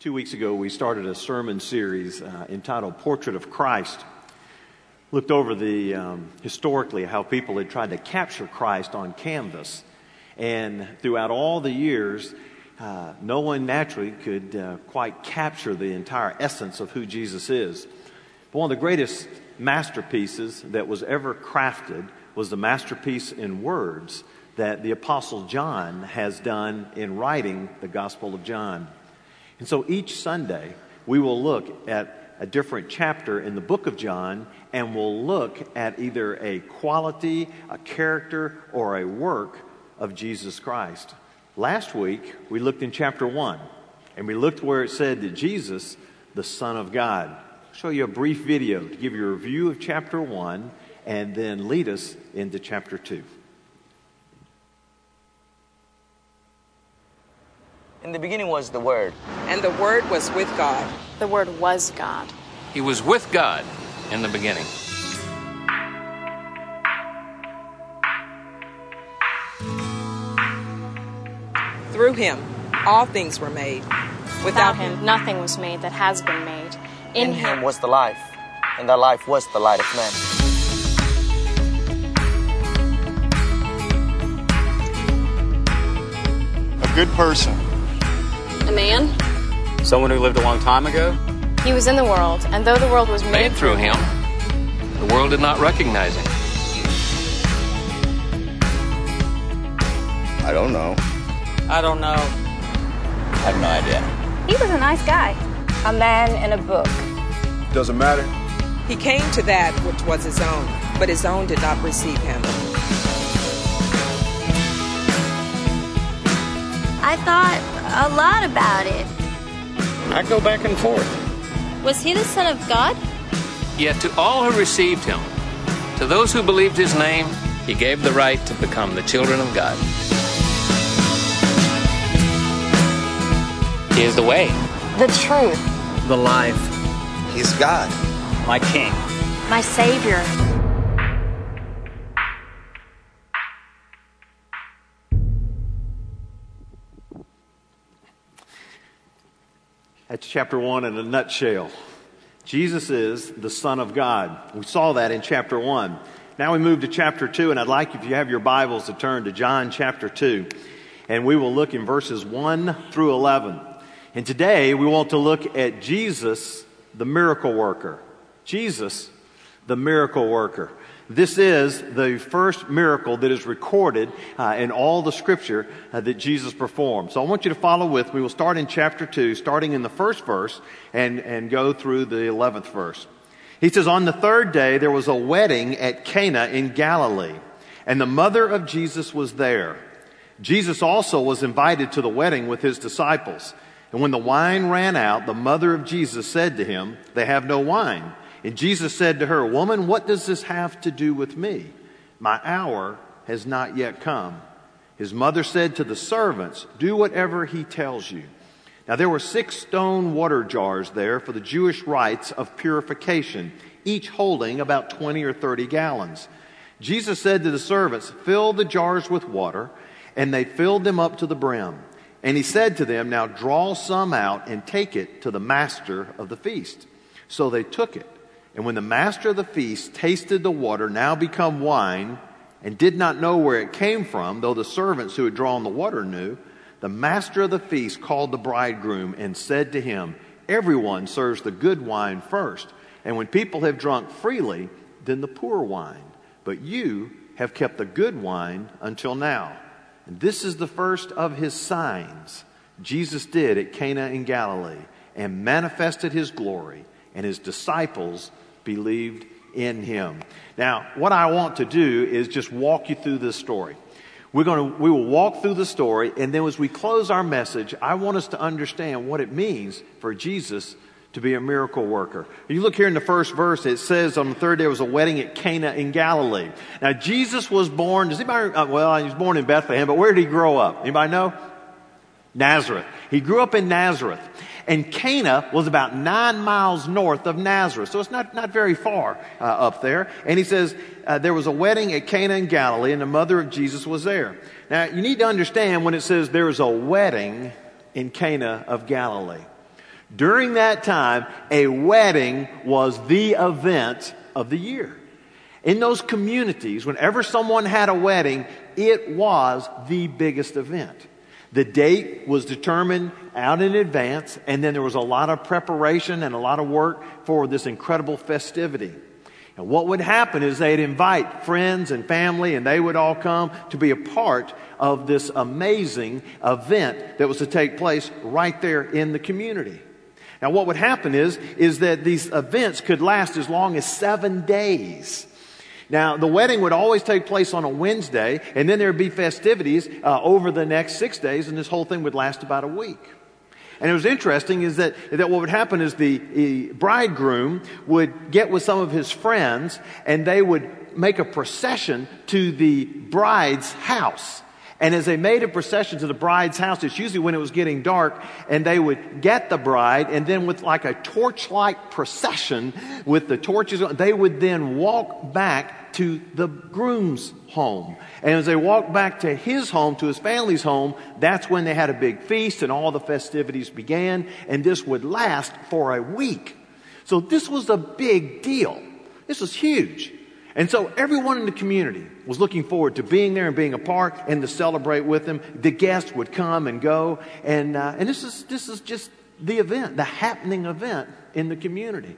2 weeks ago, we started a sermon series entitled Portrait of Christ. Looked over the historically how people had tried to capture Christ on canvas. And throughout all the years, no one naturally could quite capture the entire essence of who Jesus is. But one of the greatest masterpieces that was ever crafted was the masterpiece in words that the Apostle John has done in writing the Gospel of John. And so each Sunday, we will look at a different chapter in the book of John, and we'll look at either a quality, a character, or a work of Jesus Christ. Last week, we looked in chapter 1, and we looked where it said that Jesus, the Son of God. I'll show you a brief video to give you a review of chapter 1, and then lead us into chapter 2. In the beginning was the Word. And the Word was with God. The Word was God. He was with God in the beginning. Through him, all things were made. Without him, nothing was made that has been made. In him was the life, and the life was the light of men. A good person. A man. Someone who lived a long time ago. He was in the world, and though the world was made through him, the world did not recognize him. I don't know. I don't know. I have no idea. He was a nice guy. A man in a book. Doesn't matter. He came to that which was his own, but his own did not receive him. I thought a lot about it. I go back and forth. Was he the Son of God? Yet to all who received him, to those who believed his name, he gave the right to become the children of God. He is the way, the truth, The life. He's God. My King. my Savior. That's chapter 1 in a nutshell. Jesus is the Son of God. We saw that in chapter 1. Now we move to chapter 2, and I'd like, if you have your Bibles, to turn to John chapter 2. And we will look in verses 1 through 11. And today we want to look at Jesus, the miracle worker. Jesus, the miracle worker. This is the first miracle that is recorded in all the scripture that Jesus performed. So I want you to follow with me. We'll start in chapter 2, starting in the first verse and go through the 11th verse. He says, "On the third day there was a wedding at Cana in Galilee, and the mother of Jesus was there. Jesus also was invited to the wedding with his disciples. And when the wine ran out, the mother of Jesus said to him, 'They have no wine.' And Jesus said to her, 'Woman, what does this have to do with me? My hour has not yet come.' His mother said to the servants, 'Do whatever he tells you.' Now there were 6 stone water jars there for the Jewish rites of purification, each holding about 20 or 30 gallons. Jesus said to the servants, 'Fill the jars with water,' and they filled them up to the brim. And he said to them, 'Now draw some out and take it to the master of the feast.' So they took it. And when the master of the feast tasted the water, now become wine, and did not know where it came from, though the servants who had drawn the water knew, the master of the feast called the bridegroom and said to him, 'Everyone serves the good wine first, and when people have drunk freely, then the poor wine. But you have kept the good wine until now.' And this is the first of his signs Jesus did at Cana in Galilee, and manifested his glory, and his disciples believed in him." Now, what I want to do is just walk you through this story. We will walk through the story, and then as we close our message, I want us to understand what it means for Jesus to be a miracle worker. You look here in the first verse, it says on the third day there was a wedding at Cana in Galilee. Now, Jesus was born, does anybody, he was born in Bethlehem, but where did he grow up? Anybody know? Nazareth. He grew up in Nazareth. And Cana was about 9 miles north of Nazareth. So it's not very far up there. And he says there was a wedding at Cana in Galilee, and the mother of Jesus was there. Now, you need to understand when it says there was a wedding in Cana of Galilee. During that time, a wedding was the event of the year. In those communities, whenever someone had a wedding, it was the biggest event. The date was determined out in advance, and then there was a lot of preparation and a lot of work for this incredible festivity. And what would happen is they'd invite friends and family, and they would all come to be a part of this amazing event that was to take place right there in the community. Now, what would happen is that these events could last as long as 7 days. Now, the wedding would always take place on a Wednesday, and then there would be festivities over the next 6 days, and this whole thing would last about a week. And it was interesting is that what would happen is the bridegroom would get with some of his friends, and they would make a procession to the bride's house. And as they made a procession to the bride's house, it's usually when it was getting dark, and they would get the bride, and then with like a torchlight procession with the torches, they would then walk back to the groom's home. And as they walked back to his home, to his family's home, that's when they had a big feast and all the festivities began, and this would last for a week. So this was a big deal. This was huge. And so everyone in the community was looking forward to being there and being a part and to celebrate with them. The guests would come and go. And this is just the event, the happening event in the community.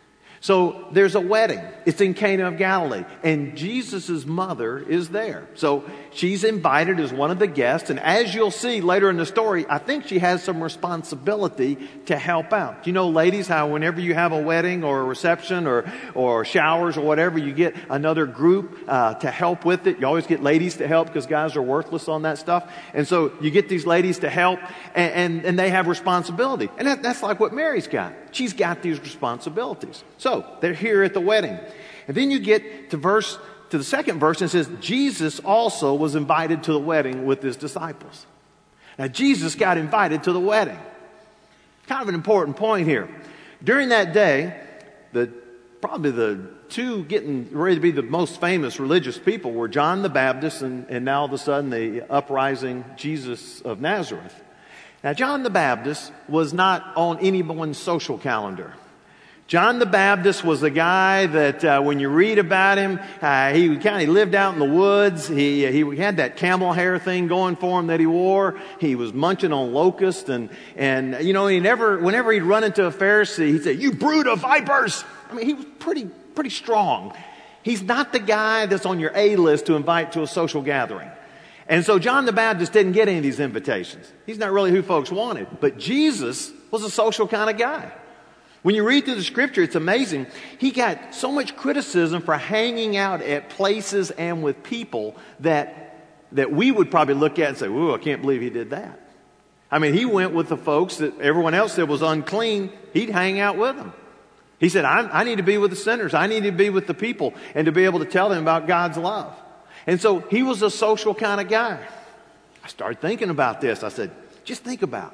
So there's a wedding. It's in Cana of Galilee. And Jesus' mother is there. So she's invited as one of the guests. And as you'll see later in the story, I think she has some responsibility to help out. You know, ladies, how whenever you have a wedding or a reception or showers or whatever, you get another group to help with it. You always get ladies to help because guys are worthless on that stuff. And so you get these ladies to help, and they have responsibility. And that's like what Mary's got. She's got these responsibilities. So they're here at the wedding. And then you get to the second verse, and it says, Jesus also was invited to the wedding with his disciples. Now, Jesus got invited to the wedding. Kind of an important point here. During that day, probably the two getting ready to be the most famous religious people were John the Baptist and now all of a sudden the uprising Jesus of Nazareth. Now, John the Baptist was not on anyone's social calendar. John the Baptist was a guy that when you read about him, he kind of lived out in the woods. He had that camel hair thing going for him that he wore. He was munching on locusts, and you know, whenever he'd run into a Pharisee, he'd say, "You brood of vipers." I mean, he was pretty strong. He's not the guy that's on your A list to invite to a social gathering. And so John the Baptist didn't get any of these invitations. He's not really who folks wanted. But Jesus was a social kind of guy. When you read through the scripture, it's amazing. He got so much criticism for hanging out at places and with people that we would probably look at and say, "Ooh, I can't believe he did that." I mean, he went with the folks that everyone else said was unclean. He'd hang out with them. He said, I need to be with the sinners. I need to be with the people and to be able to tell them about God's love. And so he was a social kind of guy. I started thinking about this. I said, just think about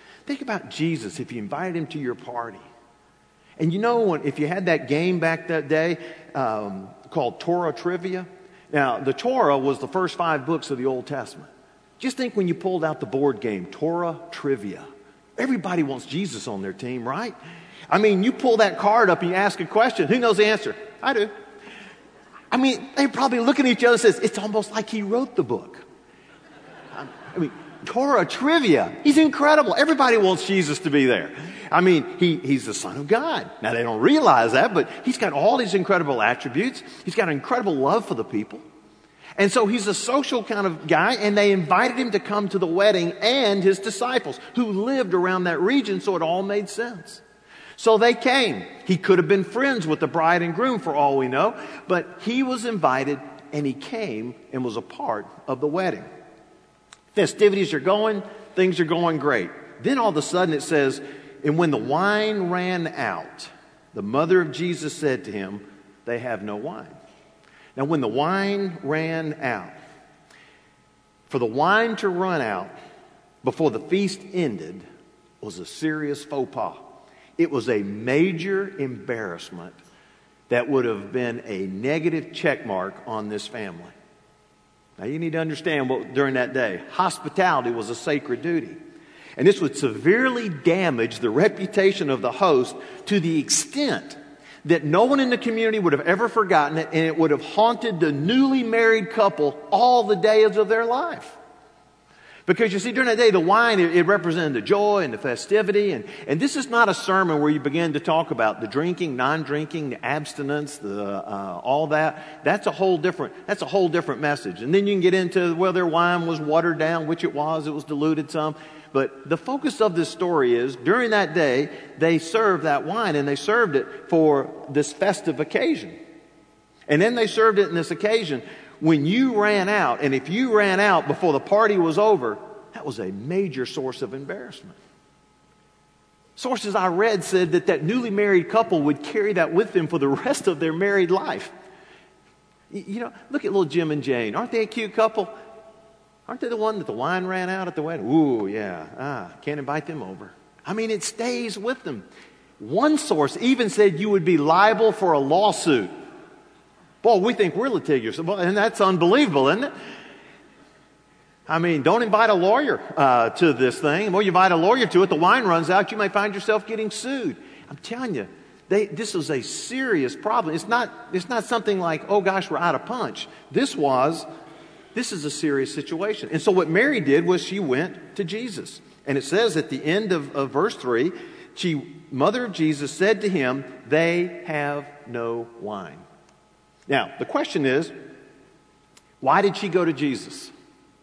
Jesus if you invited him to your party. And you know, if you had that game back that day called Torah Trivia. Now, the Torah was the first 5 books of the Old Testament. Just think when you pulled out the board game, Torah Trivia. Everybody wants Jesus on their team, right? I mean, you pull that card up and you ask a question. Who knows the answer? I do. I mean, they're probably looking at each other and says, it's almost like he wrote the book. I mean, Torah Trivia. He's incredible. Everybody wants Jesus to be there. I mean, he's the Son of God. Now, they don't realize that, but he's got all these incredible attributes. He's got an incredible love for the people. And so he's a social kind of guy, and they invited him to come to the wedding and his disciples who lived around that region, so it all made sense. So they came. He could have been friends with the bride and groom for all we know, but he was invited and he came and was a part of the wedding. Festivities are going, things are going great. Then all of a sudden it says, and when the wine ran out, the mother of Jesus said to him, they have no wine. Now when the wine ran out, for the wine to run out before the feast ended was a serious faux pas. It was a major embarrassment that would have been a negative check mark on this family. Now you need to understand what during that day, hospitality was a sacred duty. And this would severely damage the reputation of the host to the extent that no one in the community would have ever forgotten it, and it would have haunted the newly married couple all the days of their life. Because you see, during that day, the wine, it represented the joy and the festivity. And this is not a sermon where you begin to talk about the drinking, non-drinking, the abstinence, all that. That's a whole different message. And then you can get into whether their wine was watered down, which it was diluted some. But the focus of this story is, during that day, they served that wine, and they served it for this festive occasion. And then they served it in this occasion when you ran out, and if you ran out before the party was over, that was a major source of embarrassment. Sources I read said that newly married couple would carry that with them for the rest of their married life. You know, look at little Jim and Jane. Aren't they a cute couple? Aren't they the one that the wine ran out at the wedding? Ooh, yeah. Can't invite them over. I mean, it stays with them. One source even said you would be liable for a lawsuit. Boy, we think we're litigious, and that's unbelievable, isn't it? I mean, don't invite a lawyer to this thing. Well, you invite a lawyer to it, the wine runs out, you may find yourself getting sued. I'm telling you, this was a serious problem. It's not something like, oh gosh, we're out of punch. This is a serious situation. And so what Mary did was she went to Jesus. And it says at the end of verse 3, mother of Jesus said to him, they have no wine. Now, the question is, why did she go to Jesus?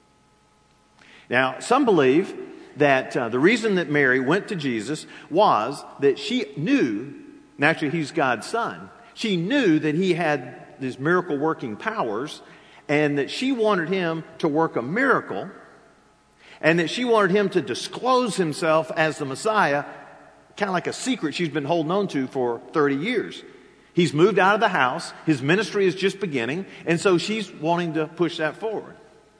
Now, some believe that the reason that Mary went to Jesus was that she knew, naturally he's God's son, she knew that he had these miracle-working powers, and that she wanted him to work a miracle, and that she wanted him to disclose himself as the Messiah, kind of like a secret she's been holding on to for 30 years. He's moved out of the house. His ministry is just beginning. And so she's wanting to push that forward.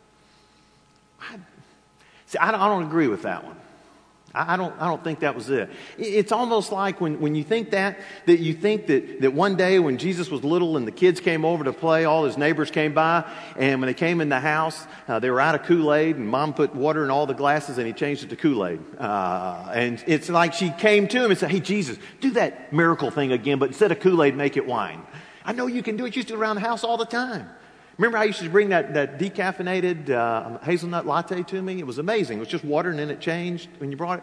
I don't agree with that one. I don't think that was it. It's almost like when you think that you think that one day when Jesus was little and the kids came over to play, all his neighbors came by, and when they came in the house, they were out of Kool-Aid, and Mom put water in all the glasses and he changed it to Kool-Aid. And it's like she came to him and said, hey, Jesus, do that miracle thing again, but instead of Kool-Aid, make it wine. I know you can do it. You used to do it around the house all the time. Remember I used to bring that decaffeinated hazelnut latte to me? It was amazing. It was just water and then it changed when you brought it.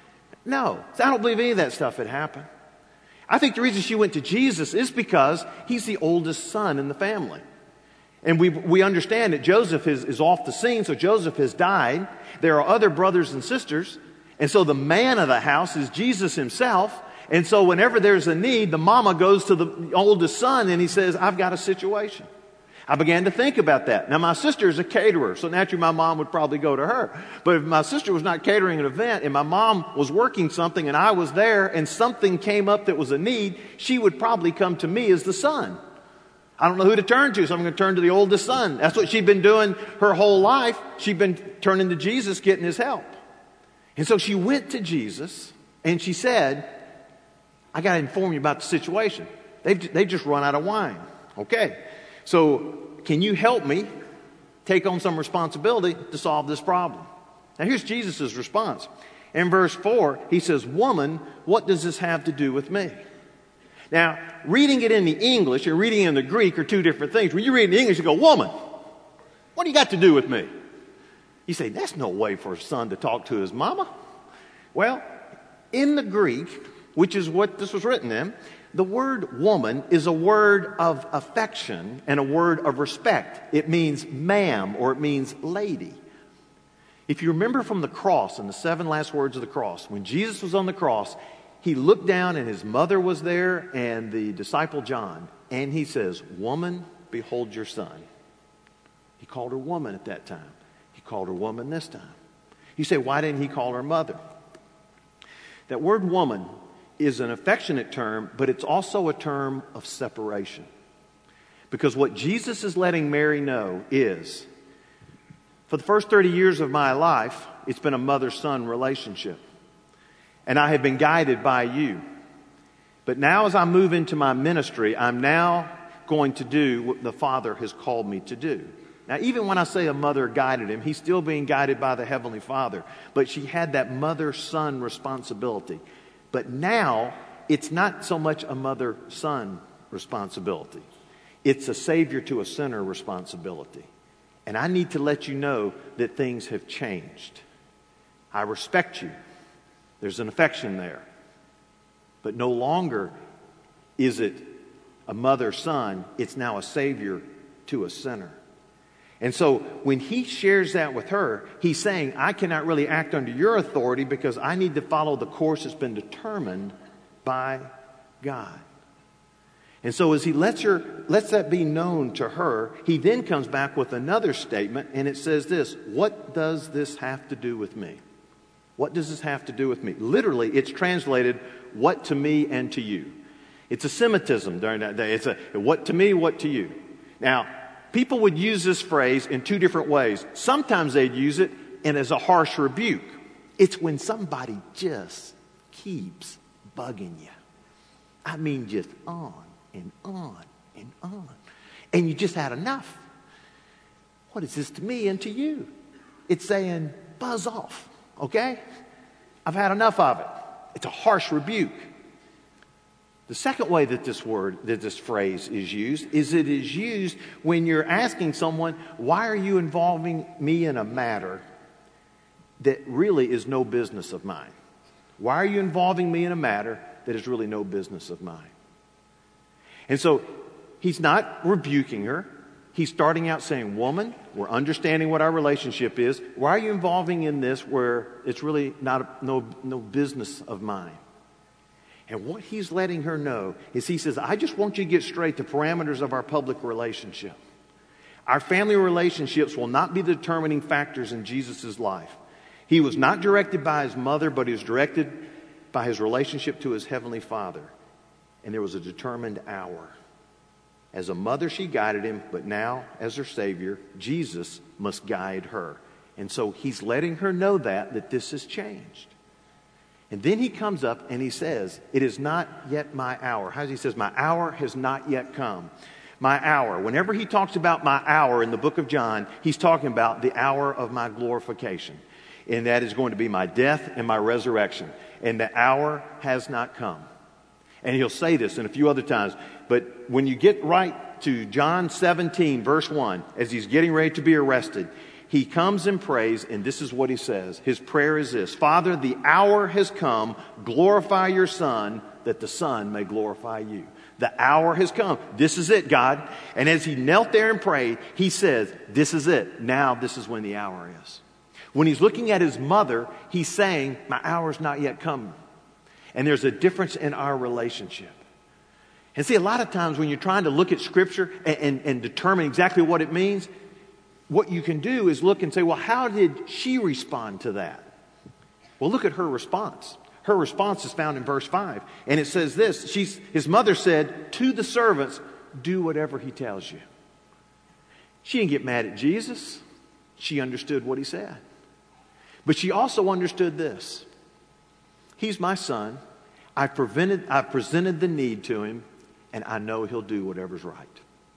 No, I don't believe any of that stuff had happened. I think the reason she went to Jesus is because he's the oldest son in the family. And we understand that Joseph is off the scene, so Joseph has died. There are other brothers and sisters. And so the man of the house is Jesus himself. And so whenever there's a need, the mama goes to the oldest son and he says, I've got a situation. I began to think about that. Now, my sister is a caterer, so naturally my mom would probably go to her. But if my sister was not catering an event and my mom was working something and I was there and something came up that was a need, she would probably come to me as the son. I don't know who to turn to, so I'm going to turn to the oldest son. That's what she'd been doing her whole life. She'd been turning to Jesus, getting his help. And so she went to Jesus and she said, I got to inform you about the situation. They've just run out of wine. Okay. So, can you help me take on some responsibility to solve this problem? Now, here's Jesus' response. In verse 4, he says, woman, what does this have to do with me? Now, reading it in the English and reading it in the Greek are two different things. When you read it in English, you go, woman, what do you got to do with me? You say, that's no way for a son to talk to his mama. Well, in the Greek, which is what this was written in, the word woman is a word of affection and a word of respect. It means ma'am or it means lady. If you remember from the cross and the 7 last words of the cross, when Jesus was on the cross, he looked down and his mother was there and the disciple John, and he says, woman, behold your son. He called her woman at that time. He called her woman this time. You say, why didn't he call her mother? That word woman is an affectionate term, but it's also a term of separation. Because what Jesus is letting Mary know is, for the first 30 years of my life, it's been a mother-son relationship. And I have been guided by you. But now as I move into my ministry, I'm now going to do what the Father has called me to do. Now, even when I say a mother guided him, he's still being guided by the Heavenly Father. But she had that mother-son responsibility. But now, it's not so much a mother-son responsibility. It's a Savior to a sinner responsibility. And I need to let you know that things have changed. I respect you. There's an affection there. But no longer is it a mother-son. It's now a Savior to a sinner. And so when he shares that with her, he's saying, I cannot really act under your authority because I need to follow the course that's been determined by God. And so as he lets that be known to her, he then comes back with another statement, and it says this: what does this have to do with me? What does this have to do with me? Literally, it's translated, what to me and to you. It's a Semitism during that day. It's a what to me, what to you. Now, people would use this phrase in two different ways. Sometimes they'd use it as a harsh rebuke. It's when somebody just keeps bugging you. I mean, just on and on and on. And you just had enough. What is this to me and to you? It's saying, buzz off, okay? I've had enough of it. It's a harsh rebuke. The second way that this phrase is used is it is used when you're asking someone, why are you involving me in a matter that really is no business of mine? Why are you involving me in a matter that is really no business of mine? And so he's not rebuking her. He's starting out saying, woman, we're understanding what our relationship is. Why are you involving in this where it's really no business of mine? And what he's letting her know is he says, I just want you to get straight the parameters of our public relationship. Our family relationships will not be the determining factors in Jesus' life. He was not directed by his mother, but he was directed by his relationship to his heavenly Father. And there was a determined hour. As a mother, she guided him, but now, as her Savior, Jesus must guide her. And so he's letting her know that this has changed. And then he comes up and he says, it is not yet my hour. He says, my hour has not yet come. My hour. Whenever he talks about my hour in the book of John, he's talking about the hour of my glorification. And that is going to be my death and my resurrection. And the hour has not come. And he'll say this in a few other times. But when you get right to John 17, verse 1, as he's getting ready to be arrested, he comes and prays, and this is what he says. His prayer is this: Father, the hour has come. Glorify your Son, that the Son may glorify you. The hour has come. This is it, God. And as he knelt there and prayed, he says, this is it. Now this is when the hour is. When he's looking at his mother, he's saying, my hour's not yet come. And there's a difference in our relationship. And see, a lot of times when you're trying to look at Scripture and determine exactly what it means, what you can do is look and say, well, how did she respond to that? Well, look at her response. Her response is found in verse 5. And it says this: his mother said to the servants, do whatever he tells you. She didn't get mad at Jesus. She understood what he said. But she also understood this: he's my son. I presented the need to him, and I know he'll do whatever's right.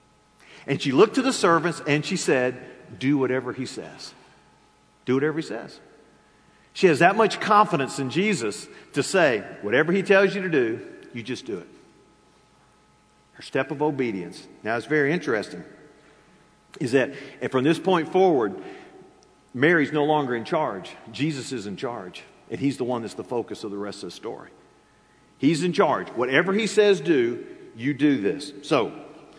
And she looked to the servants and she said, do whatever he says. Do whatever he says. She has that much confidence in Jesus to say, whatever he tells you to do, you just do it. Her step of obedience. Now, it's very interesting is that, and from this point forward, Mary's no longer in charge. Jesus is in charge. And he's the one that's the focus of the rest of the story. He's in charge. Whatever he says do, you do this. So,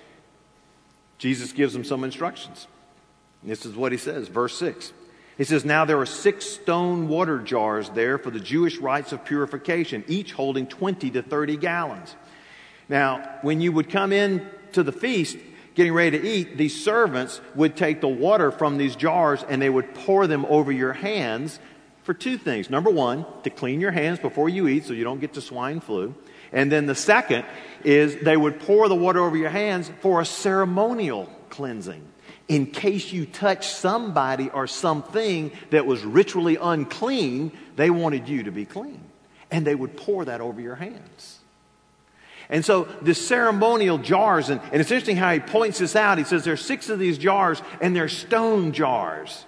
Jesus gives them some instructions. This is what he says, verse 6. He says, now there are 6 stone water jars there for the Jewish rites of purification, each holding 20 to 30 gallons. Now, when you would come in to the feast, getting ready to eat, these servants would take the water from these jars and they would pour them over your hands for 2 things. Number 1, to clean your hands before you eat so you don't get the swine flu. And then the second is they would pour the water over your hands for a ceremonial cleansing. In case you touched somebody or something that was ritually unclean, they wanted you to be clean. And they would pour that over your hands. And so this ceremonial jars, and it's interesting how he points this out. He says there's 6 of these jars, and they're stone jars.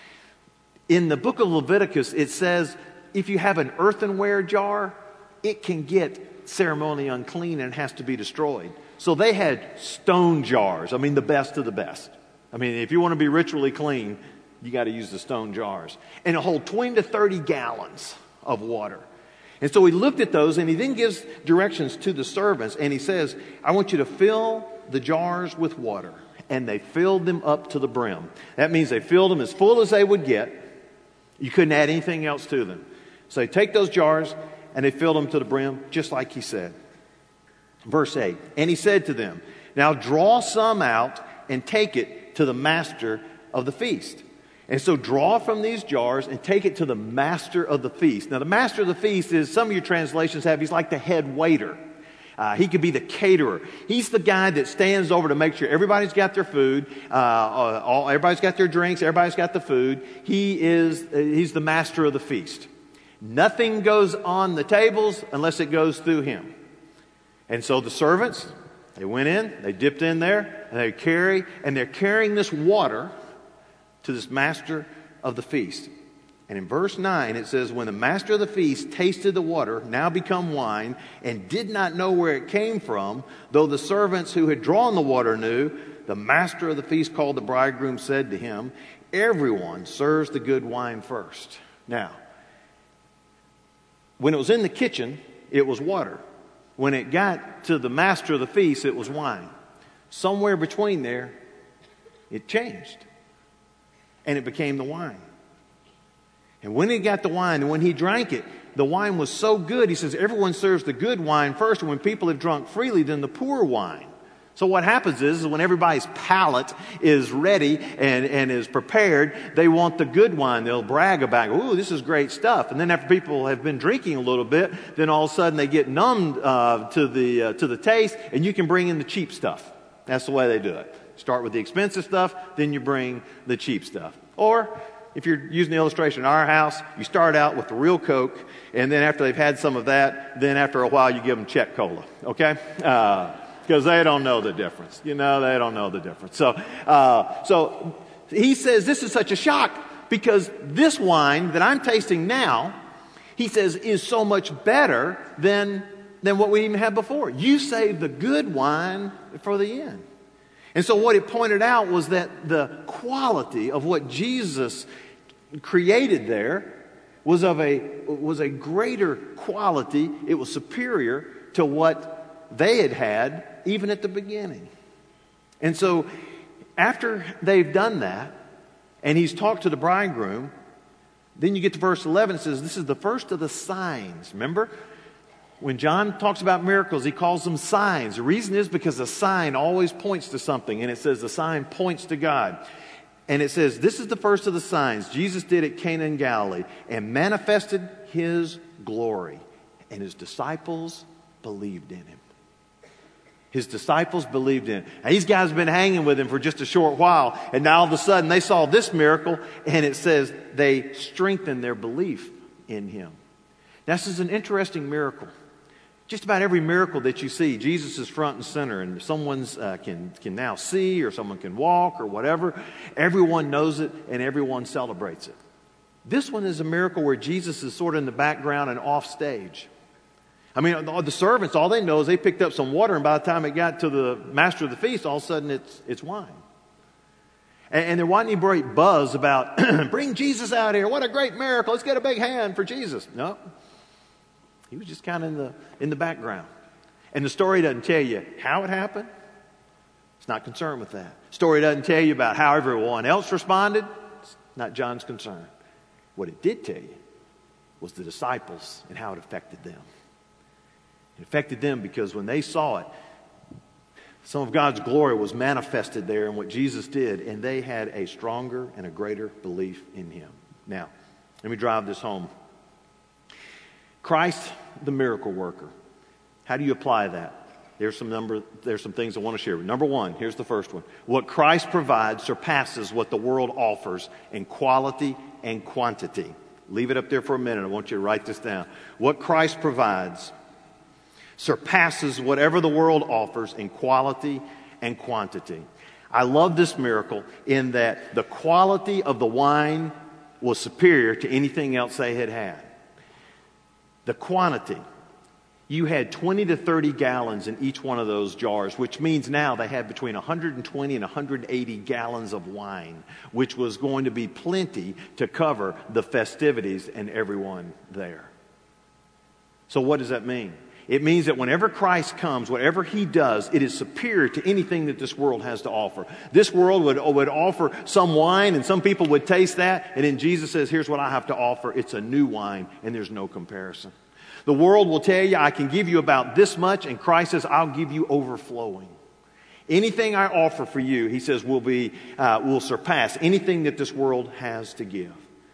In the book of Leviticus, it says if you have an earthenware jar, it can get ceremonially unclean and has to be destroyed. So they had stone jars. I mean, the best of the best. I mean, if you want to be ritually clean, you got to use the stone jars. And it hold 20 to 30 gallons of water. And so he looked at those, and he then gives directions to the servants, and he says, I want you to fill the jars with water. And they filled them up to the brim. That means they filled them as full as they would get. You couldn't add anything else to them. So they take those jars, and they filled them to the brim, just like he said. Verse 8, and he said to them, now draw some out and take it to the master of the feast. And so draw from these jars and take it to the master of the feast. Now the master of the feast is, some of your translations have, he's like the head waiter. He could be the caterer. He's the guy that stands over to make sure everybody's got their food, everybody's got their drinks, everybody's got the food. He's the master of the feast. Nothing goes on the tables unless it goes through him. And so the servants, they went in, they dipped in there, and they're carrying this water to this master of the feast. And in verse 9 it says, when the master of the feast tasted the water, now become wine, and did not know where it came from, though the servants who had drawn the water knew, the master of the feast called the bridegroom, said to him, everyone serves the good wine first. Now, when it was in the kitchen, it was water. When it got to the master of the feast, it was wine. Somewhere between there, it changed. And it became the wine. And when he got the wine, and when he drank it, the wine was so good, he says, everyone serves the good wine first, and when people have drunk freely, then the poor wine. So what happens is when everybody's palate is ready and is prepared, they want the good wine. They'll brag about, ooh, this is great stuff. And then after people have been drinking a little bit, then all of a sudden they get numbed to the taste, and you can bring in the cheap stuff. That's the way they do it. Start with the expensive stuff, then you bring the cheap stuff. Or if you're using the illustration in our house, you start out with the real Coke, and then after they've had some of that, then after a while you give them Czech Cola, okay? Because they don't know the difference. They don't know the difference. So he says this is such a shock because this wine that I'm tasting now, he says, is so much better than what we even had before. You saved the good wine for the end. And so what it pointed out was that the quality of what Jesus created there was a greater quality. It was superior to what they had even at the beginning. And so after they've done that, and he's talked to the bridegroom, then you get to verse 11. It says, this is the first of the signs. Remember? When John talks about miracles, he calls them signs. The reason is because a sign always points to something. And it says the sign points to God. And it says, this is the first of the signs Jesus did at Cana in Galilee and manifested his glory. And his disciples believed in him. His disciples believed in him. Now, these guys have been hanging with him for just a short while. And now all of a sudden they saw this miracle. And it says they strengthened their belief in him. Now, this is an interesting miracle. Just about every miracle that you see, Jesus is front and center, and someone's can now see, or someone can walk, or whatever. Everyone knows it, and everyone celebrates it. This one is a miracle where Jesus is sort of in the background and off stage. I mean, the servants, all they know is they picked up some water, and by the time it got to the master of the feast, all of a sudden it's wine. And there wasn't any great buzz about, bring Jesus out here, what a great miracle, let's get a big hand for Jesus. No. He was just kind of in the background. And the story doesn't tell you how it happened. It's not concerned with that. The story doesn't tell you about how everyone else responded. It's not John's concern. What it did tell you was the disciples and how it affected them. It affected them because when they saw it, some of God's glory was manifested there in what Jesus did, and they had a stronger and a greater belief in him. Now, let me drive this home. Christ, the miracle worker. How do you apply that? There's some things I want to share. Number one, here's the first one. What Christ provides surpasses what the world offers in quality and quantity. Leave it up there for a minute. I want you to write this down. What Christ provides surpasses whatever the world offers in quality and quantity. I love this miracle in that the quality of the wine was superior to anything else they had had. The quantity. You had 20 to 30 gallons in each one of those jars, which means now they had between 120 and 180 gallons of wine, which was going to be plenty to cover the festivities and everyone there. So what does that mean? It means that whenever Christ comes, whatever He does, it is superior to anything that this world has to offer. This world would offer some wine, and some people would taste that, and then Jesus says, here's what I have to offer. It's a new wine, and there's no comparison. The world will tell you, I can give you about this much, and Christ says, I'll give you overflowing. Anything I offer for you, He says, will surpass anything that this world has to give.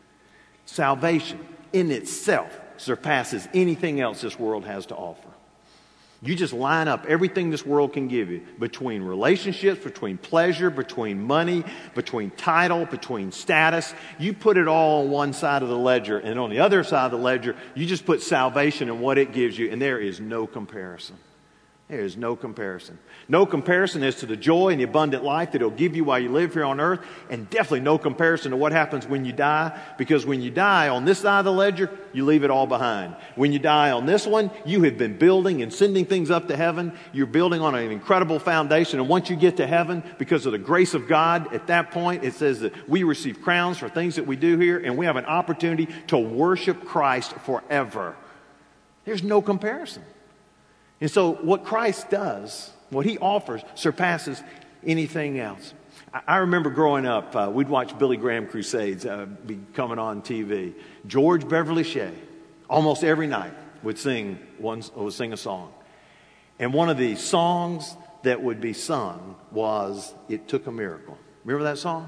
Salvation in itself surpasses anything else this world has to offer. You just line up everything this world can give you, between relationships, between pleasure, between money, between title, between status. You put it all on one side of the ledger, and on the other side of the ledger, you just put salvation and what it gives you, and there is no comparison. There is no comparison. No comparison as to the joy and the abundant life that He'll give you while you live here on earth, and definitely no comparison to what happens when you die, because when you die on this side of the ledger, you leave it all behind. When you die on this one, you have been building and sending things up to heaven. You're building on an incredible foundation, and once you get to heaven, because of the grace of God, at that point, it says that we receive crowns for things that we do here, and we have an opportunity to worship Christ forever. There's no comparison. And so what Christ does, what He offers, surpasses anything else. I remember growing up, we'd watch Billy Graham crusades be coming on TV. George Beverly Shea, almost every night, would sing a song. And one of the songs that would be sung was "It Took a Miracle." Remember that song?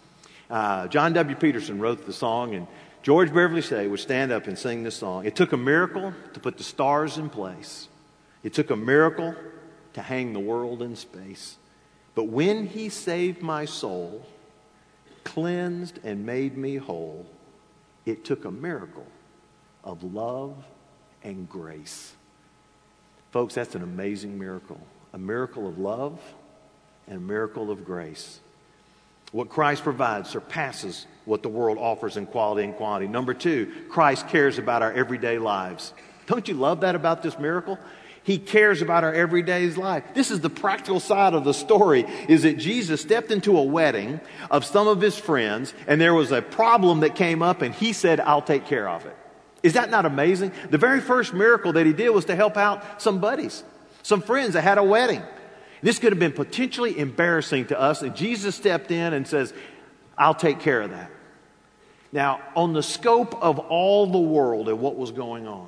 John W. Peterson wrote the song, and George Beverly Shea would stand up and sing this song. It took a miracle to put the stars in place. It took a miracle to hang the world in space. But when He saved my soul, cleansed and made me whole, it took a miracle of love and grace. Folks, that's an amazing miracle. A miracle of love and a miracle of grace. What Christ provides surpasses what the world offers in quality and quantity. Number two, Christ cares about our everyday lives. Don't you love that about this miracle? He cares about our everyday life. This is the practical side of the story, is that Jesus stepped into a wedding of some of His friends, and there was a problem that came up, and He said, I'll take care of it. Is that not amazing? The very first miracle that He did was to help out some buddies, some friends that had a wedding. This could have been potentially embarrassing to us, and Jesus stepped in and says, I'll take care of that. Now, on the scope of all the world and what was going on,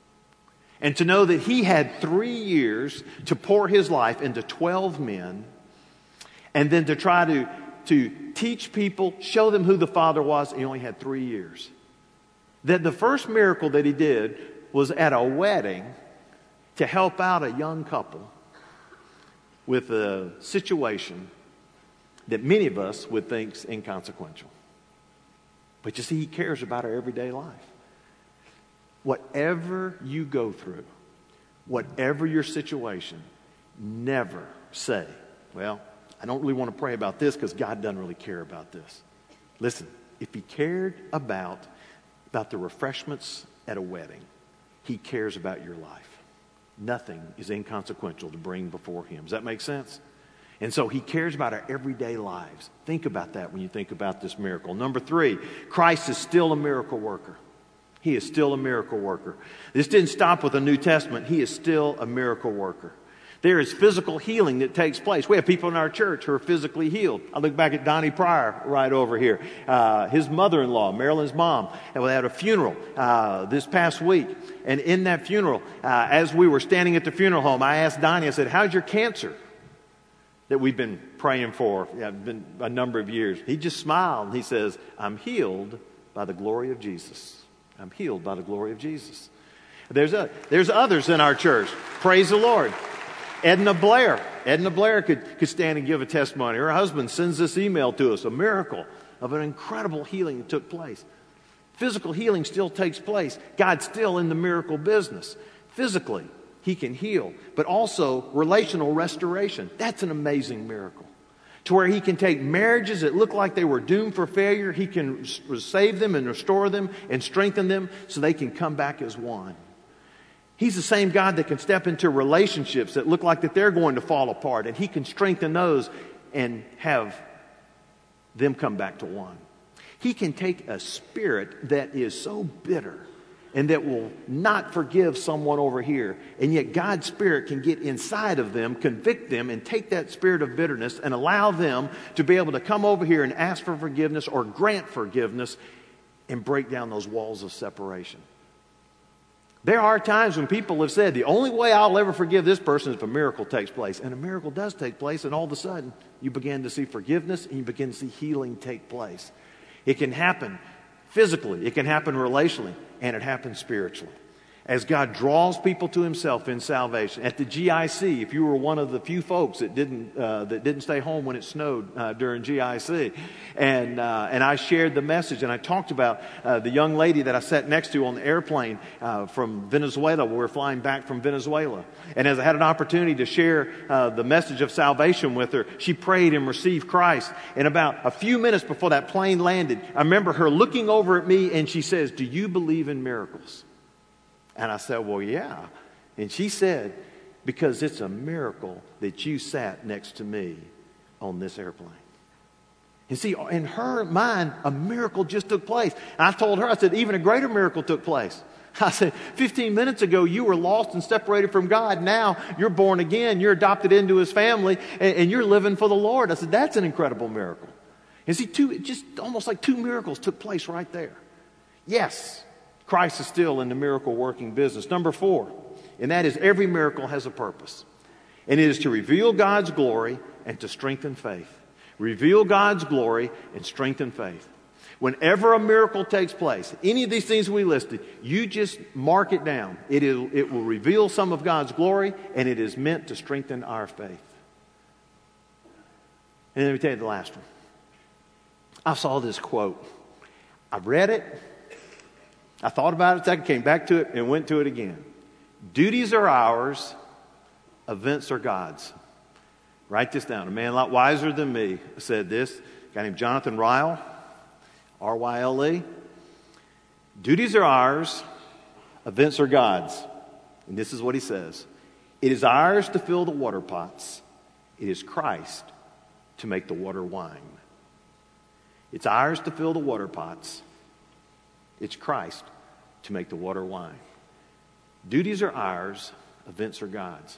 and to know that He had 3 years to pour His life into 12 men, and then to try to teach people, show them who the Father was, He only had 3 years. That the first miracle that He did was at a wedding to help out a young couple with a situation that many of us would think is inconsequential. But you see, He cares about our everyday life. Whatever you go through, whatever your situation, never say, well, I don't really want to pray about this because God doesn't really care about this. Listen, if He cared about the refreshments at a wedding, He cares about your life. Nothing is inconsequential to bring before Him. Does that make sense? And so He cares about our everyday lives. Think about that when you think about this miracle. Number three, Christ is still a miracle worker. He is still a miracle worker. This didn't stop with the New Testament. He is still a miracle worker. There is physical healing that takes place. We have people in our church who are physically healed. I look back at Donnie Pryor right over here. His mother-in-law, Marilyn's mom, and we had a funeral this past week. And in that funeral, as we were standing at the funeral home, I asked Donnie, I said, how's your cancer that we've been praying for? Been a number of years. He just smiled and he says, I'm healed by the glory of Jesus. I'm healed by the glory of Jesus. There's others in our church. Praise the Lord. Edna Blair could stand and give a testimony. Her husband sends this email to us, a miracle of an incredible healing that took place. Physical healing still takes place. God's still in the miracle business. Physically, He can heal. But also relational restoration. That's an amazing miracle. To where he can take marriages that look like they were doomed for failure. He can save them and restore them and strengthen them so they can come back as one. He's the same God that can step into relationships that look like that they're going to fall apart. And he can strengthen those and have them come back to one. He can take a spirit that is so bitter and that will not forgive someone over here. And yet God's Spirit can get inside of them, convict them, and take that spirit of bitterness and allow them to be able to come over here and ask for forgiveness or grant forgiveness and break down those walls of separation. There are times when people have said, the only way I'll ever forgive this person is if a miracle takes place. And a miracle does take place, and all of a sudden, you begin to see forgiveness and you begin to see healing take place. It can happen physically, it can happen relationally, and it happens spiritually. As God draws people to himself in salvation. At the GIC, if you were one of the few folks that didn't stay home when it snowed during GIC, and I shared the message, and I talked about the young lady that I sat next to on the airplane from Venezuela. We were flying back from Venezuela. And as I had an opportunity to share the message of salvation with her, she prayed and received Christ. And about a few minutes before that plane landed, I remember her looking over at me and she says, "Do you believe in miracles?" And I said, "Well, yeah." And she said, "Because it's a miracle that you sat next to me on this airplane." And see, in her mind, a miracle just took place. And I told her, I said, even a greater miracle took place. I said, 15 minutes ago, you were lost and separated from God. Now you're born again. You're adopted into his family, and you're living for the Lord. I said, that's an incredible miracle. And see, just almost like two miracles took place right there. Yes, Christ is still in the miracle working business. Number 4, and that is every miracle has a purpose. And it is to reveal God's glory and to strengthen faith. Reveal God's glory and strengthen faith. Whenever a miracle takes place, any of these things we listed, you just mark it down. It will reveal some of God's glory, and it is meant to strengthen our faith. And let me tell you the last one. I saw this quote. I read it. I thought about it a second, came back to it, and went to it again. Duties are ours, events are God's. Write this down. A man a lot wiser than me said this. A guy named Jonathan Ryle, R-Y-L-E. Duties are ours, events are God's. And this is what he says. It is ours to fill the water pots. It is Christ to make the water wine. It's ours to fill the water pots. It's Christ to make the water wine. Duties are ours, events are God's.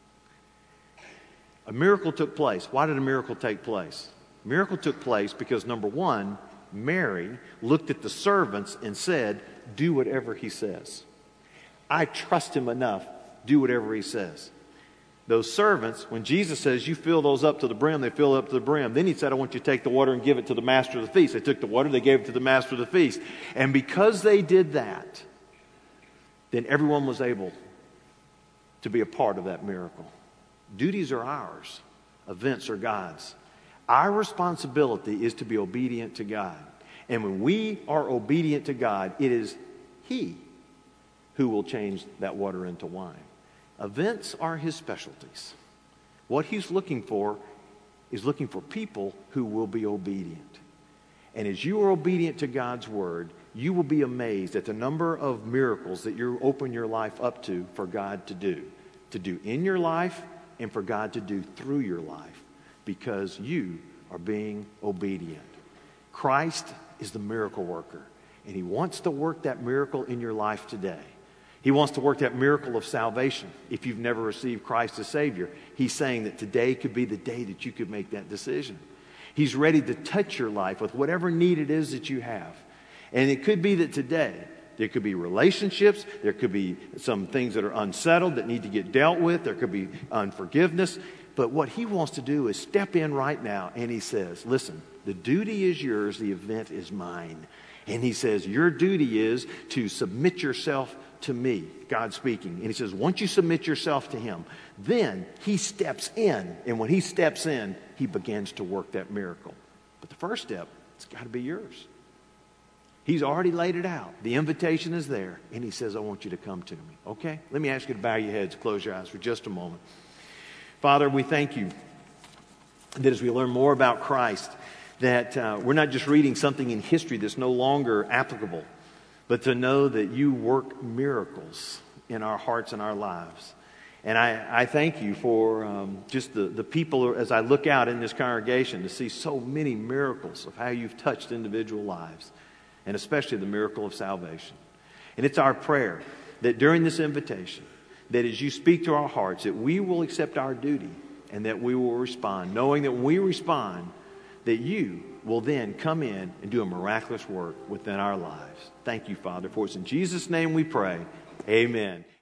A miracle took place. Why did a miracle take place? A miracle took place because, number 1, Mary looked at the servants and said, "Do whatever he says. I trust him enough. Do whatever he says." Those servants, when Jesus says, "You fill those up to the brim," they fill it up to the brim. Then he said, "I want you to take the water and give it to the master of the feast." They took the water, they gave it to the master of the feast. And because they did that, then everyone was able to be a part of that miracle. Duties are ours. Events are God's. Our responsibility is to be obedient to God. And when we are obedient to God, it is he who will change that water into wine. Events are his specialties. What he's looking for is looking for people who will be obedient. And as you are obedient to God's word, you will be amazed at the number of miracles that you open your life up to for God to do in your life and for God to do through your life, because you are being obedient. Christ is the miracle worker, and he wants to work that miracle in your life today. He wants to work that miracle of salvation. If you've never received Christ as Savior, he's saying that today could be the day that you could make that decision. He's ready to touch your life with whatever need it is that you have. And it could be that today, there could be relationships, there could be some things that are unsettled that need to get dealt with, there could be unforgiveness. But what he wants to do is step in right now, and he says, listen, the duty is yours, the event is mine. And he says, your duty is to submit yourself to me, God speaking. And he says, once you submit yourself to him, then he steps in. And when he steps in, he begins to work that miracle. But the first step, it's got to be yours. He's already laid it out. The invitation is there. And he says, I want you to come to me. Okay? Let me ask you to bow your heads, close your eyes for just a moment. Father, we thank you that as we learn more about Christ, that we're not just reading something in history that's no longer applicable, but to know that you work miracles in our hearts and our lives. And I thank you for just the people, as I look out in this congregation, to see so many miracles of how you've touched individual lives, and especially the miracle of salvation. And it's our prayer that during this invitation, that as you speak to our hearts, that we will accept our duty and that we will respond, knowing that when we respond, that you will then come in and do a miraculous work within our lives. Thank you, Father, for it's in Jesus' name we pray. Amen.